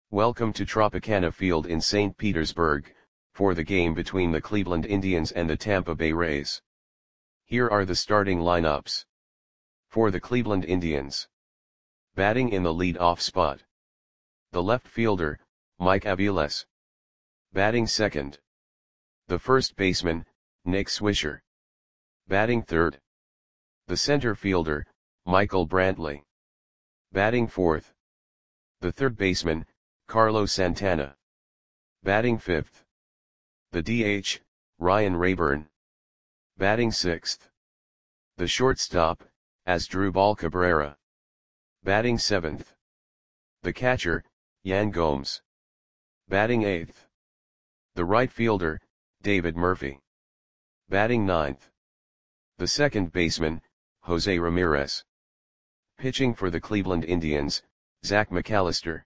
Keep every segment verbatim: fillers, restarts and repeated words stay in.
Welcome to Tropicana Field in Saint Petersburg, for the game between the Cleveland Indians and the Tampa Bay Rays. Here are the starting lineups. For the Cleveland Indians. Batting in the lead-off spot. The left fielder, Mike Aviles. Batting second. The first baseman, Nick Swisher. Batting third. The center fielder, Michael Brantley. Batting fourth. The third baseman, Carlos Santana. Batting fifth. The D H, Ryan Rayburn. Batting sixth. The shortstop, Asdrubal Cabrera. Batting seventh. The catcher, Yan Gomes. Batting eighth. The right fielder, David Murphy. Batting ninth. The second baseman, Jose Ramirez. Pitching for the Cleveland Indians, Zach McAllister.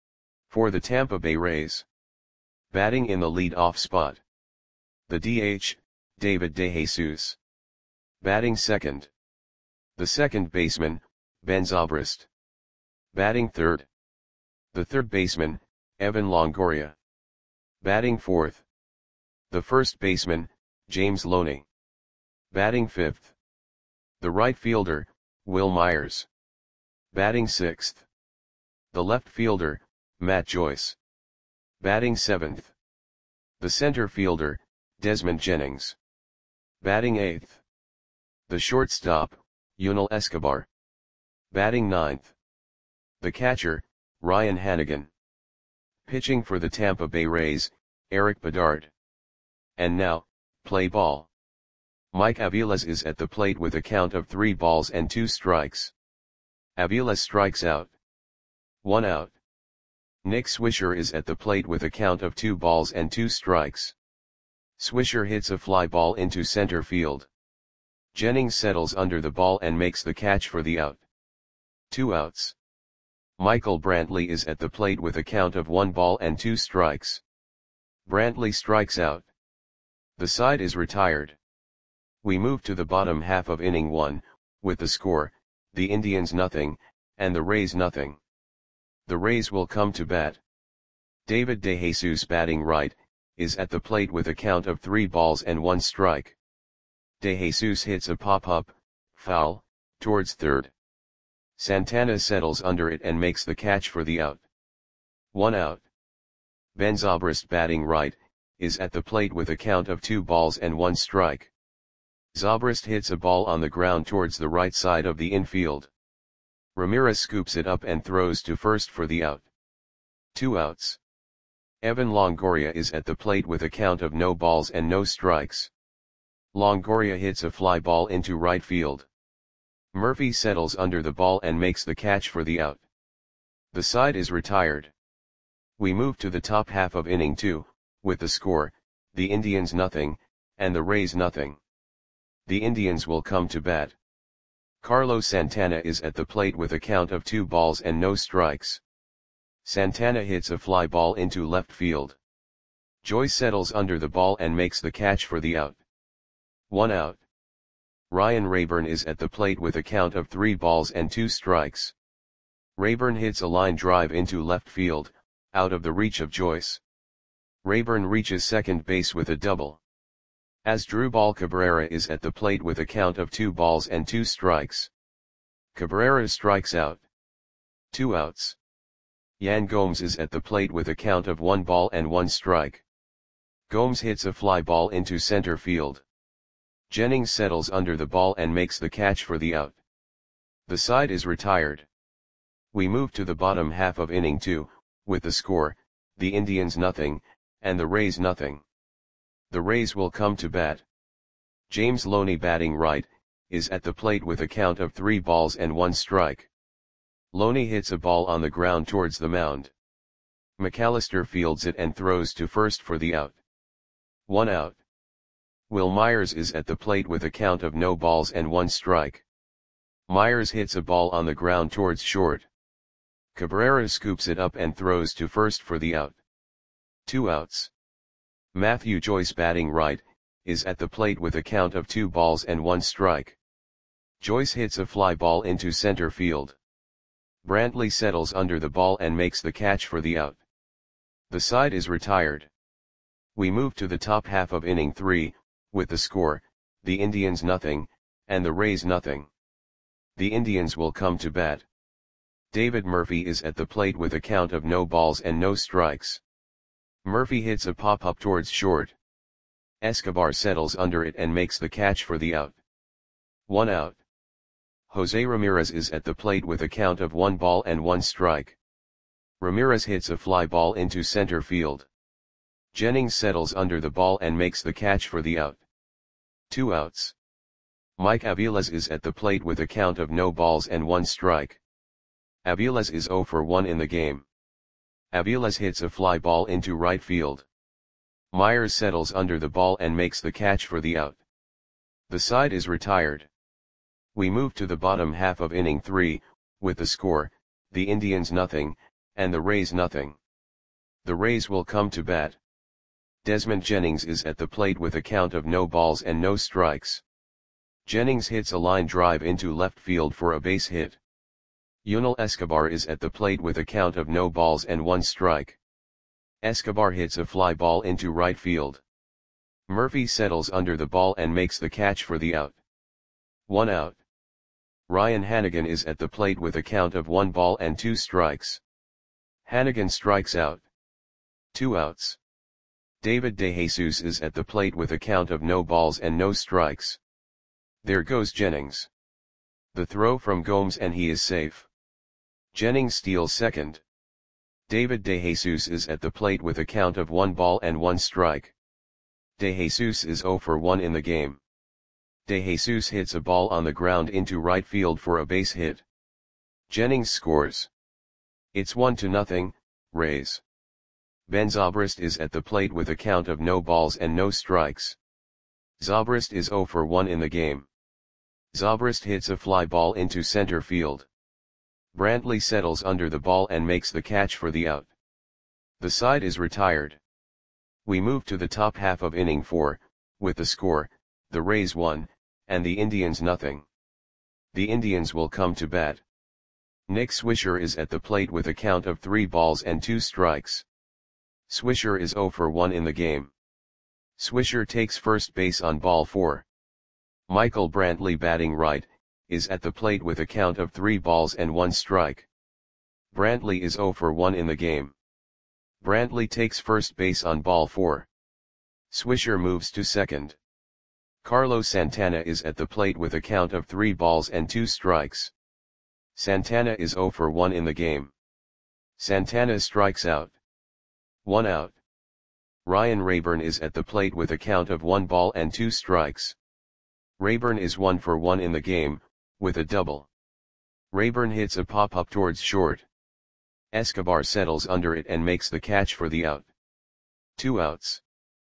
For the Tampa Bay Rays. Batting in the lead-off spot. The D H, David DeJesus. Batting second. The second baseman, Ben Zobrist. Batting third. The third baseman, Evan Longoria. Batting fourth. The first baseman, James Loney. Batting fifth. The right fielder, Will Myers. Batting sixth. The left fielder, Matt Joyce. Batting seventh. The center fielder, Desmond Jennings. Batting eighth. The shortstop, Yunel Escobar. Batting ninth. The catcher, Ryan Hanigan. Pitching for the Tampa Bay Rays, Eric Bedard. And now, play ball. Mike Aviles is at the plate with a count of three balls and two strikes. Aviles strikes out. One out. Nick Swisher is at the plate with a count of two balls and two strikes. Swisher hits a fly ball into center field. Jennings settles under the ball and makes the catch for the out. Two outs. Michael Brantley is at the plate with a count of one ball and two strikes. Brantley strikes out. The side is retired. We move to the bottom half of inning one, with the score, the Indians nothing, and the Rays nothing. The Rays will come to bat. David DeJesus, batting right, is at the plate with a count of three balls and one strike. DeJesus hits a pop-up, foul, towards third. Santana settles under it and makes the catch for the out. One out. Ben Zobrist, batting right, is at the plate with a count of two balls and one strike. Zobrist hits a ball on the ground towards the right side of the infield. Ramirez scoops it up and throws to first for the out. Two outs. Evan Longoria is at the plate with a count of no balls and no strikes. Longoria hits a fly ball into right field. Murphy settles under the ball and makes the catch for the out. The side is retired. We move to the top half of inning two, with the score, the Indians nothing, and the Rays nothing. The Indians will come to bat. Carlos Santana is at the plate with a count of two balls and no strikes. Santana hits a fly ball into left field. Joyce settles under the ball and makes the catch for the out. One out. Ryan Rayburn is at the plate with a count of three balls and two strikes. Rayburn hits a line drive into left field, out of the reach of Joyce. Rayburn reaches second base with a double. Asdrubal Cabrera is at the plate with a count of two balls and two strikes. Cabrera strikes out. Two outs. Yan Gomes is at the plate with a count of one ball and one strike. Gomes hits a fly ball into center field. Jennings settles under the ball and makes the catch for the out. The side is retired. We move to the bottom half of inning two, with the score, the Indians nothing, and the Rays nothing. The Rays will come to bat. James Loney, batting right, is at the plate with a count of three balls and one strike. Loney hits a ball on the ground towards the mound. McAllister fields it and throws to first for the out. One out. Will Myers is at the plate with a count of no balls and one strike. Myers hits a ball on the ground towards short. Cabrera scoops it up and throws to first for the out. Two outs. Matthew Joyce, batting right, is at the plate with a count of two balls and one strike. Joyce hits a fly ball into center field. Brantley settles under the ball and makes the catch for the out. The side is retired. We move to the top half of inning three, with the score, the Indians nothing, and the Rays nothing. The Indians will come to bat. David Murphy is at the plate with a count of no balls and no strikes. Murphy hits a pop-up towards short. Escobar settles under it and makes the catch for the out. One out. Jose Ramirez is at the plate with a count of one ball and one strike. Ramirez hits a fly ball into center field. Jennings settles under the ball and makes the catch for the out. Two outs. Mike Aviles is at the plate with a count of no balls and one strike. Aviles is zero for one in the game. Aviles hits a fly ball into right field. Myers settles under the ball and makes the catch for the out. The side is retired. We move to the bottom half of inning three, with the score, the Indians nothing, and the Rays nothing. The Rays will come to bat. Desmond Jennings is at the plate with a count of no balls and no strikes. Jennings hits a line drive into left field for a base hit. Yunel Escobar is at the plate with a count of no balls and one strike. Escobar hits a fly ball into right field. Murphy settles under the ball and makes the catch for the out. One out. Ryan Hanigan is at the plate with a count of one ball and two strikes. Hanigan strikes out. Two outs. David DeJesus is at the plate with a count of no balls and no strikes. There goes Jennings. The throw from Gomes and he is safe. Jennings steals second. David DeJesus is at the plate with a count of one ball and one strike. DeJesus is zero for one in the game. DeJesus hits a ball on the ground into right field for a base hit. Jennings scores. It's one to nothing, Rays. Ben Zobrist is at the plate with a count of no balls and no strikes. Zobrist is zero for one in the game. Zobrist hits a fly ball into center field. Brantley settles under the ball and makes the catch for the out. The side is retired. We move to the top half of inning four, with the score, the Rays one, and the Indians nothing. The Indians will come to bat. Nick Swisher is at the plate with a count of three balls and two strikes. Swisher is zero for one in the game. Swisher takes first base on ball four. Michael Brantley, batting right, is at the plate with a count of three balls and one strike. Brantley is zero for one in the game. Brantley takes first base on ball four. Swisher moves to second. Carlos Santana is at the plate with a count of three balls and two strikes. Santana is zero for one in the game. Santana strikes out. One out. Ryan Rayburn is at the plate with a count of one ball and two strikes. Rayburn is one for one in the game, with a double. Rayburn hits a pop-up towards short. Escobar settles under it and makes the catch for the out. Two outs.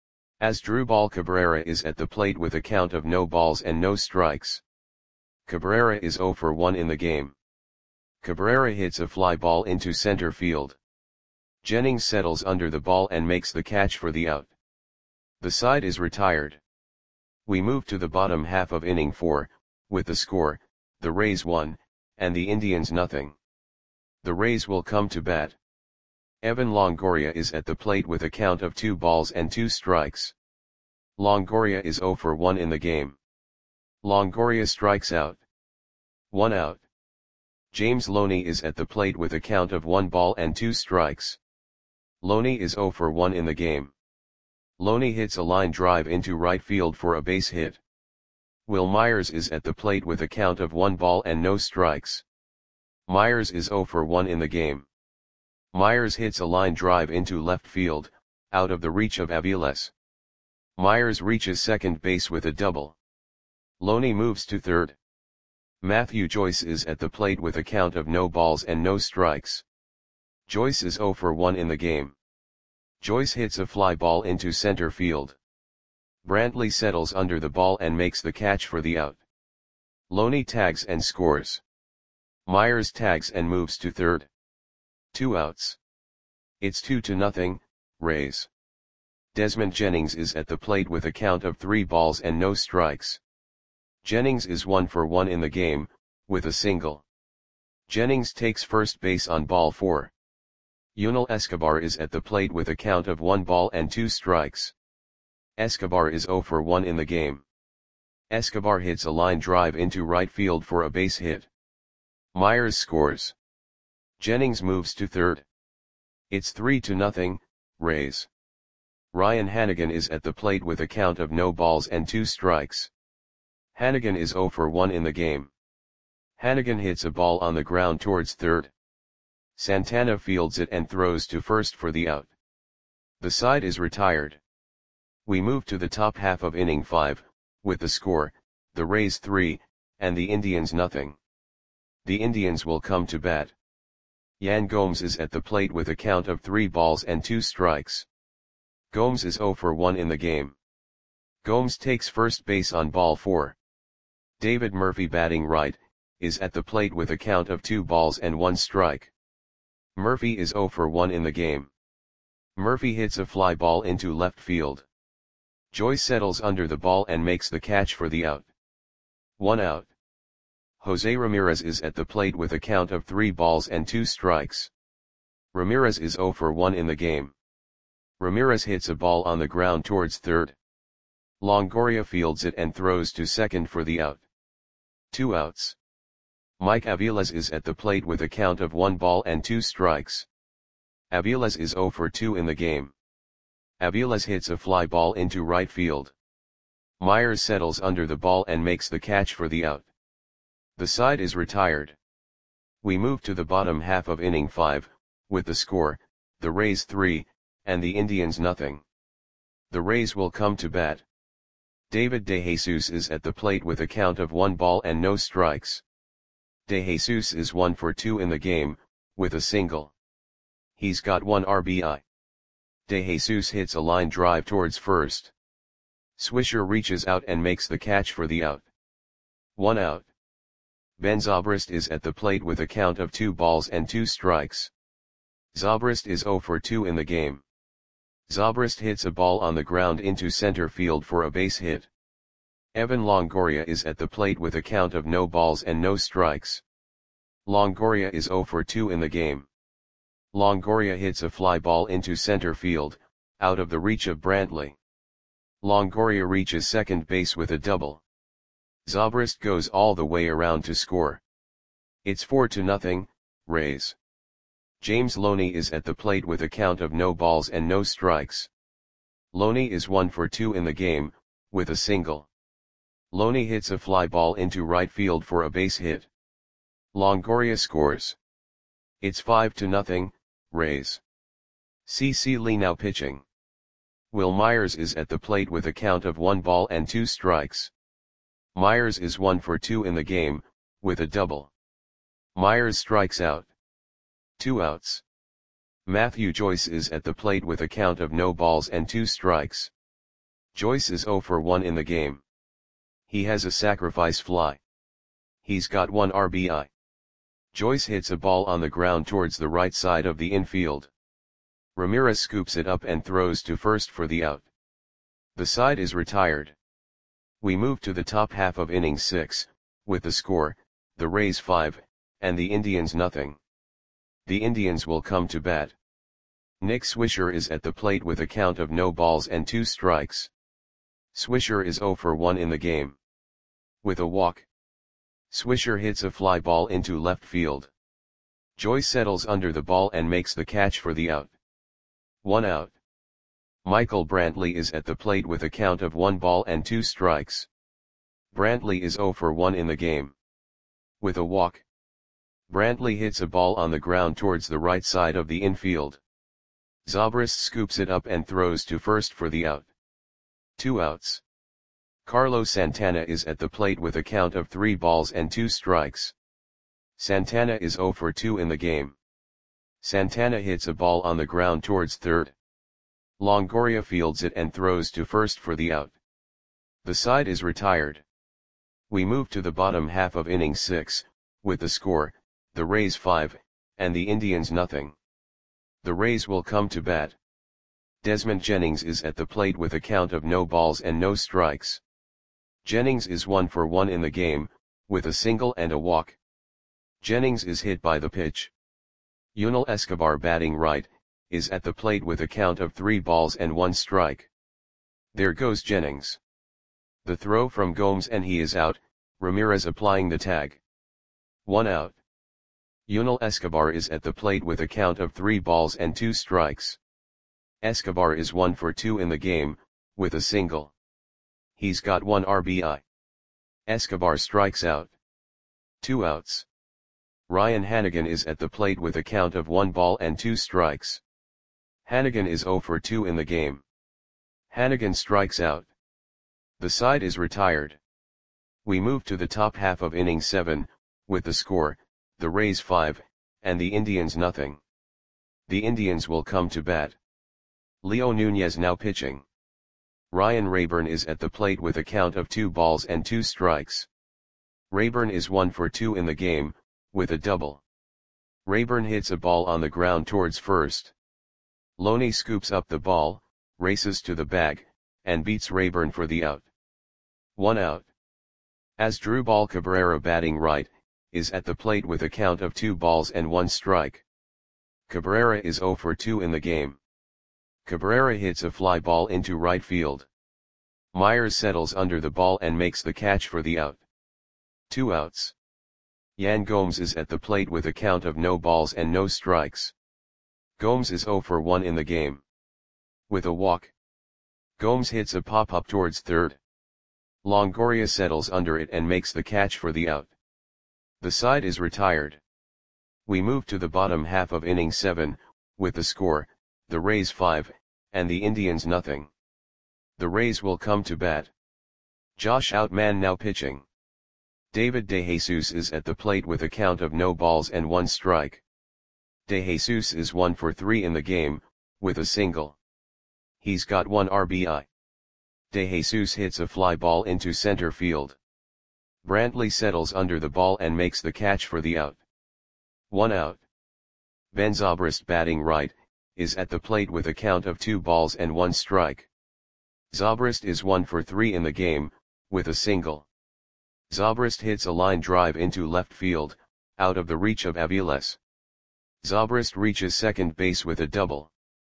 Asdrubal Cabrera is at the plate with a count of no balls and no strikes. Cabrera is zero for one in the game. Cabrera hits a fly ball into center field. Jennings settles under the ball and makes the catch for the out. The side is retired. We move to the bottom half of inning four, with the score, the Rays one, and the Indians nothing. The Rays will come to bat. Evan Longoria is at the plate with a count of two balls and two strikes. Longoria is zero for one in the game. Longoria strikes out. One out. James Loney is at the plate with a count of one ball and two strikes. Loney is zero for one in the game. Loney hits a line drive into right field for a base hit. Will Myers is at the plate with a count of one ball and no strikes. Myers is zero for one in the game. Myers hits a line drive into left field, out of the reach of Aviles. Myers reaches second base with a double. Loney moves to third. Matthew Joyce is at the plate with a count of no balls and no strikes. Joyce is zero for one in the game. Joyce hits a fly ball into center field. Brantley settles under the ball and makes the catch for the out. Loney tags and scores. Myers tags and moves to third. Two outs. It's two to nothing, Rays. Desmond Jennings is at the plate with a count of three balls and no strikes. Jennings is one for one in the game, with a single. Jennings takes first base on ball four. Yunel Escobar is at the plate with a count of one ball and two strikes. Escobar is zero for one in the game. Escobar hits a line drive into right field for a base hit. Myers scores. Jennings moves to third. It's three to nothing, Rays. Ryan Hanigan is at the plate with a count of no balls and two strikes. Hanigan is zero for one in the game. Hanigan hits a ball on the ground towards third. Santana fields it and throws to first for the out. The side is retired. We move to the top half of inning five, with the score, the Rays three, and the Indians nothing. The Indians will come to bat. Yan Gomes is at the plate with a count of three balls and two strikes. Gomes is zero for one in the game. Gomes takes first base on ball four. David Murphy, batting right, is at the plate with a count of two balls and one strike. Murphy is zero for one in the game. Murphy hits a fly ball into left field. Joyce settles under the ball and makes the catch for the out. One out. Jose Ramirez is at the plate with a count of three balls and two strikes. Ramirez is zero for one in the game. Ramirez hits a ball on the ground towards third. Longoria fields it and throws to second for the out. Two outs. Mike Aviles is at the plate with a count of one ball and two strikes. Aviles is zero for two in the game. Aviles hits a fly ball into right field. Myers settles under the ball and makes the catch for the out. The side is retired. We move to the bottom half of inning five, with the score, the Rays three, and the Indians nothing. The Rays will come to bat. David DeJesus is at the plate with a count of one ball and no strikes. DeJesus is one for two in the game, with a single. He's got one R B I. DeJesus hits a line drive towards first. Swisher reaches out and makes the catch for the out. One out. Ben Zobrist is at the plate with a count of two balls and two strikes. Zobrist is zero for two in the game. Zobrist hits a ball on the ground into center field for a base hit. Evan Longoria is at the plate with a count of no balls and no strikes. Longoria is zero for two in the game. Longoria hits a fly ball into center field, out of the reach of Brantley. Longoria reaches second base with a double. Zobrist goes all the way around to score. It's four to nothing, Rays. James Loney is at the plate with a count of no balls and no strikes. Loney is one for two in the game, with a single. Loney hits a fly ball into right field for a base hit. Longoria scores. It's five to nothing, Rays. C C Lee now pitching. Will Myers is at the plate with a count of one ball and two strikes. Myers is one for two in the game, with a double. Myers strikes out. Two outs. Matthew Joyce is at the plate with a count of no balls and two strikes. Joyce is zero for one in the game. He has a sacrifice fly. He's got one R B I. Joyce hits a ball on the ground towards the right side of the infield. Ramirez scoops it up and throws to first for the out. The side is retired. We move to the top half of inning six, with the score, the Rays five, and the Indians nothing. The Indians will come to bat. Nick Swisher is at the plate with a count of no balls and two strikes. Swisher is zero for one in the game. With a walk. Swisher hits a fly ball into left field. Joyce settles under the ball and makes the catch for the out. One out. Michael Brantley is at the plate with a count of one ball and two strikes. Brantley is zero for one in the game. With a walk. Brantley hits a ball on the ground towards the right side of the infield. Zobrist scoops it up and throws to first for the out. Two outs. Carlos Santana is at the plate with a count of three balls and two strikes. Santana is zero for two in the game. Santana hits a ball on the ground towards third. Longoria fields it and throws to first for the out. The side is retired. We move to the bottom half of inning six, with the score, the Rays five, and the Indians nothing. The Rays will come to bat. Desmond Jennings is at the plate with a count of no balls and no strikes. Jennings is one for one in the game, with a single and a walk. Jennings is hit by the pitch. Yunel Escobar batting right, is at the plate with a count of three balls and one strike. There goes Jennings. The throw from Gomes and he is out, Ramirez applying the tag. One out. Yunel Escobar is at the plate with a count of three balls and two strikes. Escobar is one for two in the game, with a single. He's got one R B I. Escobar strikes out. Two outs. Ryan Hanigan is at the plate with a count of one ball and two strikes. Hanigan is zero for two in the game. Hanigan strikes out. The side is retired. We move to the top half of inning seven, with the score, the Rays five, and the Indians nothing. The Indians will come to bat. Leo Nunez now pitching. Ryan Rayburn is at the plate with a count of two balls and two strikes. Rayburn is one for two in the game, with a double. Rayburn hits a ball on the ground towards first. Loney scoops up the ball, races to the bag, and beats Rayburn for the out. One out. Asdrubal Cabrera batting right, is at the plate with a count of two balls and one strike. Cabrera is zero for two in the game. Cabrera hits a fly ball into right field. Myers settles under the ball and makes the catch for the out. Two outs. Yan Gomes is at the plate with a count of no balls and no strikes. Gomes is zero for one in the game. With a walk. Gomes hits a pop-up towards third. Longoria settles under it and makes the catch for the out. The side is retired. We move to the bottom half of inning seven, with the score, the Rays five, and the Indians nothing. The Rays will come to bat. Josh Outman now pitching. David DeJesus is at the plate with a count of no balls and one strike. DeJesus is one for three in the game, with a single. He's got one R B I. DeJesus hits a fly ball into center field. Brantley settles under the ball and makes the catch for the out. One out. Ben Zobrist batting right, is at the plate with a count of two balls and one strike. Zobrist is one for three in the game, with a single. Zobrist hits a line drive into left field, out of the reach of Aviles. Zobrist reaches second base with a double.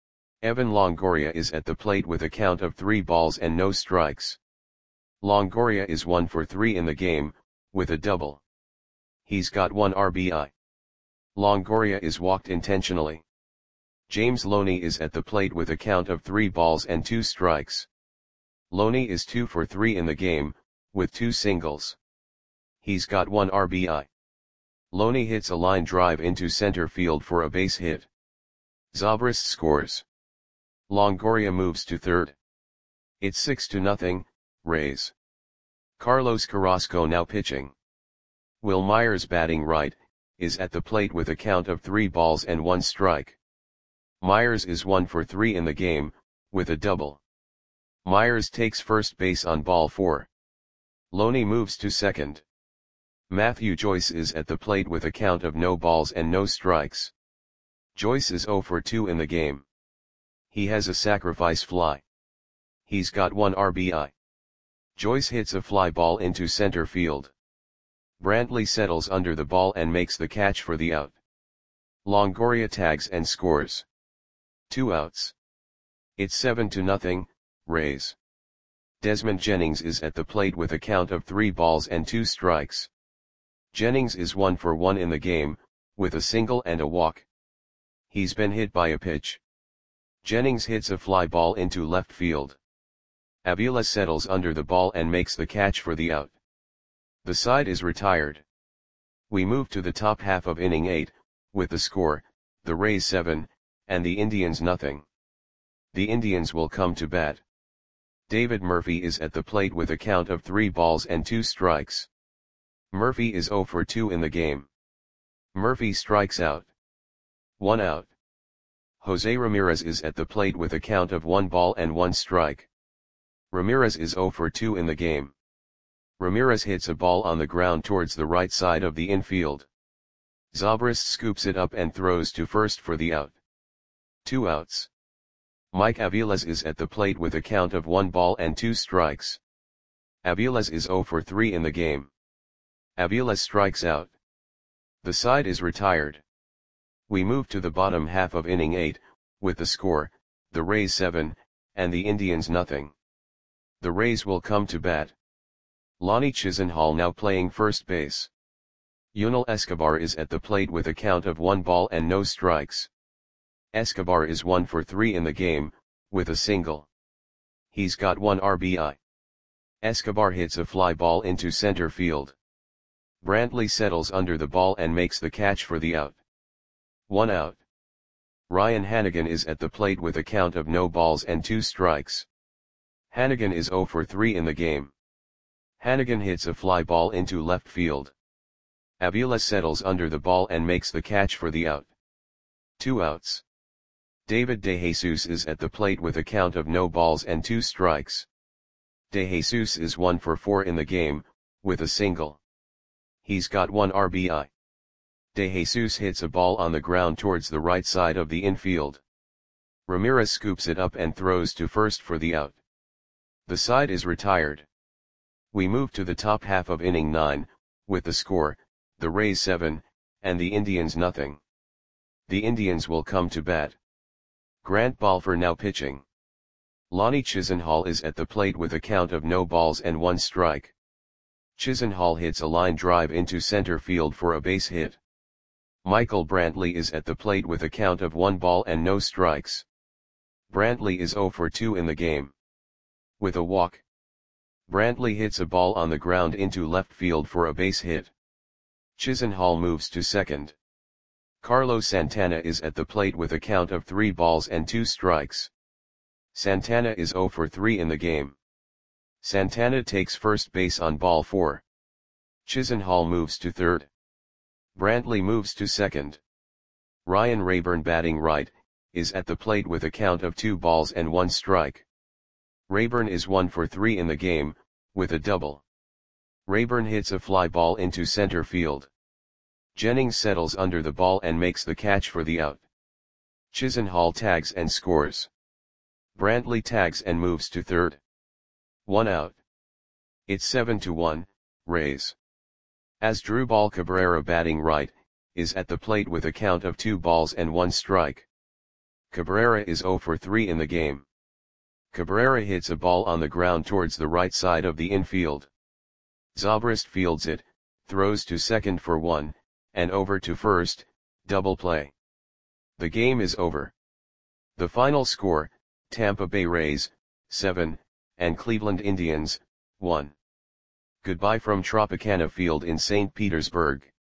Evan Longoria is at the plate with a count of three balls and no strikes. Longoria is one for three in the game, with a double. He's got one R B I. Longoria is walked intentionally. James Loney is at the plate with a count of three balls and two strikes. Loney is two for three in the game, with two singles. He's got one R B I. Loney hits a line drive into center field for a base hit. Zobrist scores. Longoria moves to third. It's six to nothing, Rays. Carlos Carrasco now pitching. Will Myers batting right, is at the plate with a count of three balls and one strike. Myers is one for three in the game, with a double. Myers takes first base on ball four. Loney moves to second. Matthew Joyce is at the plate with a count of no balls and no strikes. Joyce is zero for two in the game. He has a sacrifice fly. He's got one R B I. Joyce hits a fly ball into center field. Brantley settles under the ball and makes the catch for the out. Longoria tags and scores. Two outs. It's seven to nothing, Rays. Desmond Jennings is at the plate with a count of three balls and two strikes. Jennings is one for one in the game, with a single and a walk. He's been hit by a pitch. Jennings hits a fly ball into left field. Avila settles under the ball and makes the catch for the out. The side is retired. We move to the top half of inning eight, with the score, the Rays seven, and the Indians nothing. The Indians will come to bat. David Murphy is at the plate with a count of three balls and two strikes. Murphy is zero for two in the game. Murphy strikes out. One out. Jose Ramirez is at the plate with a count of one ball and one strike. Ramirez is zero for two in the game. Ramirez hits a ball on the ground towards the right side of the infield. Zobrist scoops it up and throws to first for the out. Two outs. Mike Aviles is at the plate with a count of one ball and two strikes. Aviles is zero for three in the game. Aviles strikes out. The side is retired. We move to the bottom half of inning eight, with the score, the Rays seven, and the Indians nothing. The Rays will come to bat. Lonnie Chisenhall now playing first base. Yunel Escobar is at the plate with a count of one ball and no strikes. Escobar is one for three in the game, with a single. He's got one R B I. Escobar hits a fly ball into center field. Brantley settles under the ball and makes the catch for the out. One out. Ryan Hanigan is at the plate with a count of no balls and two strikes. Hanigan is zero for three in the game. Hanigan hits a fly ball into left field. Avila settles under the ball and makes the catch for the out. Two outs. David DeJesus is at the plate with a count of no balls and two strikes. DeJesus is one for four in the game, with a single. He's got one R B I. DeJesus hits a ball on the ground towards the right side of the infield. Ramirez scoops it up and throws to first for the out. The side is retired. We move to the top half of inning nine, with the score, the Rays seven, and the Indians nothing. The Indians will come to bat. Grant Balfour now pitching. Lonnie Chisenhall is at the plate with a count of no balls and one strike. Chisenhall hits a line drive into center field for a base hit. Michael Brantley is at the plate with a count of one ball and no strikes. Brantley is zero for two in the game. With a walk. Brantley hits a ball on the ground into left field for a base hit. Chisenhall moves to second. Carlos Santana is at the plate with a count of three balls and two strikes. Santana is zero for three in the game. Santana takes first base on ball four. Chisenhall moves to third. Brantley moves to second. Ryan Rayburn batting right, is at the plate with a count of two balls and one strike. Rayburn is one for three in the game, with a double. Rayburn hits a fly ball into center field. Jennings settles under the ball and makes the catch for the out. Chisenhall tags and scores. Brantley tags and moves to third. One out. It's seven to one, Rays. Asdrubal Cabrera batting right, is at the plate with a count of two balls and one strike. Cabrera is zero for three in the game. Cabrera hits a ball on the ground towards the right side of the infield. Zobrist fields it, throws to second for one, and over to first, double play. The game is over. The final score, Tampa Bay Rays, seven, and Cleveland Indians, one. Goodbye from Tropicana Field in Saint Petersburg.